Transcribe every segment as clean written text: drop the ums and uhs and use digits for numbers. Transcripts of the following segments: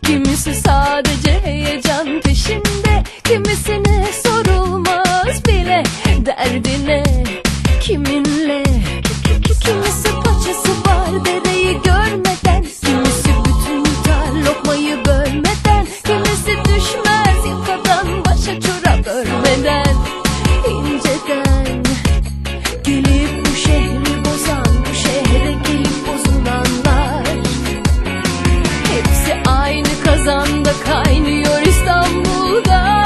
Kimisi sadece heyecan peşinde, kimisine sorulmaz bile derdine kiminle. Kimisi paçası var dereyi görmeden, kimisi bütün yutar lokmayı bölmeden, kimisi düşmez yakadan başa çorap örmeden. İnceden gelip bu şehri bozan, bu şehre gelip bozulanlar, hepsi aynı kazanda kaynıyor İstanbul'da.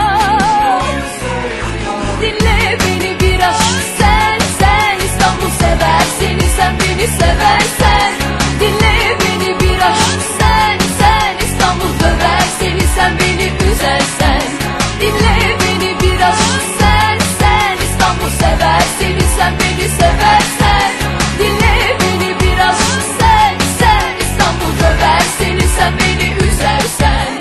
Dinle beni biraz, sen İstanbul sever seni, sen beni seversen. Dinle beni biraz, sen İstanbul döver seni, sen beni üzersen. Dinle beni biraz, sen İstanbul sever seni, sen beni seversen. Dinle beni biraz, sen İstanbul döver seni, sen beni üzersen.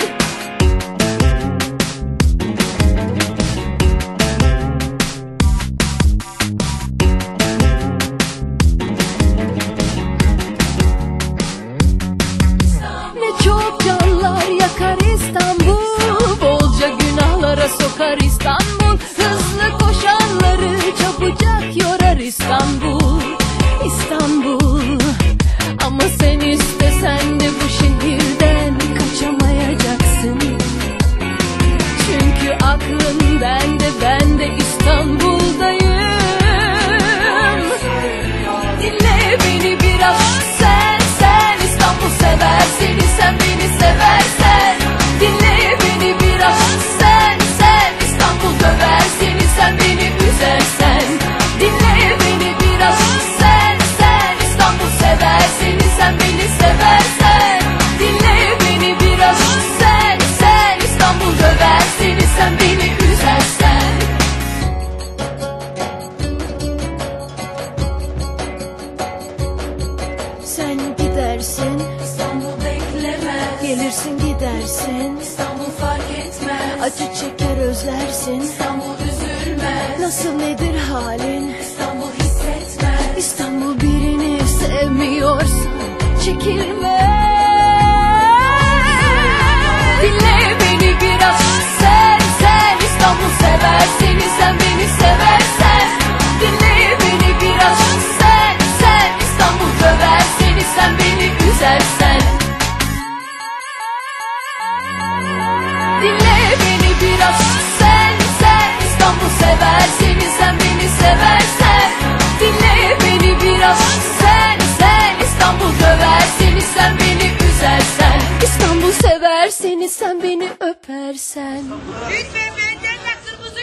Ne çok canlar yakar İstanbul, bolca günahlara sokar İstanbul. Hızlı koşanları çabucak yorar İstanbul, İstanbul. Ama sen istesen de bu şehirden kaçamayacaksın. Çünkü aklın bende, ben de İstanbul'dayım. Dinle beni biraz, sen İstanbul sever seni, sen beni seversen. Dinle beni biraz, sen İstanbul döver seni, sen beni üzersen. Dinle beni biraz, sen İstanbul sever seni, sen beni seversen. Dinle beni biraz, sen İstanbul döver seni, sen beni üzersen. Sen gidersin, İstanbul beklemez. Gelirsin gidersin, İstanbul fark etmez. Acı çeker özlersin, İstanbul üzülmez. Nasıl nedir halin, İstanbul hissetmez. İstanbul birini sevmiyorsan çekilmez. Dinle beni biraz, sen İstanbul sever seni, sen beni seversen. Dinle beni biraz, sen İstanbul döver seni, sen beni üzersen. Dinle beni biraz, sen İstanbul sever seni, sen beni seversen. Dinle beni biraz, sen İstanbul döver seni, sen beni üzersen. İstanbul sever seni, sen beni öpersen. Lütfen benden de kırmızı